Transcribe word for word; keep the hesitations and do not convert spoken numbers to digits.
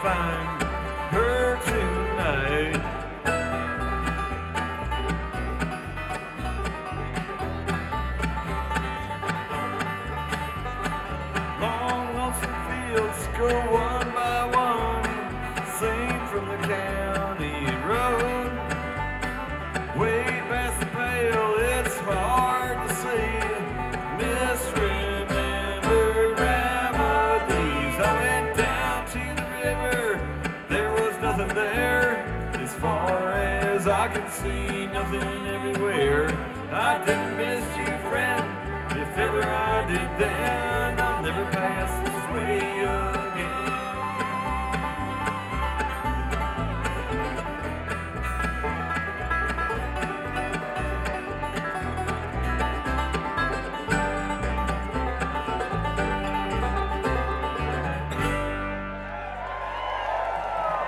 find her tonight. Long lonesome fields go one by one, seen from the county road. Way past the pale, it's hard to see misremembered remedies. I went down to the river, there was nothing there. As far as I could see, nothing everywhere. I didn't miss you, friend. If ever I did, then I'll never pass this way again.